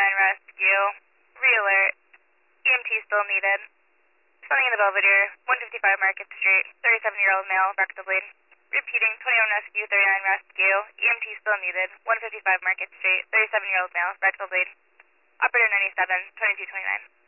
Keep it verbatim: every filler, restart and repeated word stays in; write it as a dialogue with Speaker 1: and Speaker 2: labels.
Speaker 1: twenty-nine rescue. Re-alert. E M T still needed. Something in the Belvedere, one fifty-five Market Street, thirty-seven-year-old male, rectal bleed. Repeating, twenty-one rescue, thirty-nine rescue. E M T still needed, one fifty-five Market Street, thirty-seven-year-old male, rectal bleed. Operator ninety-seven, twenty-two twenty-nine.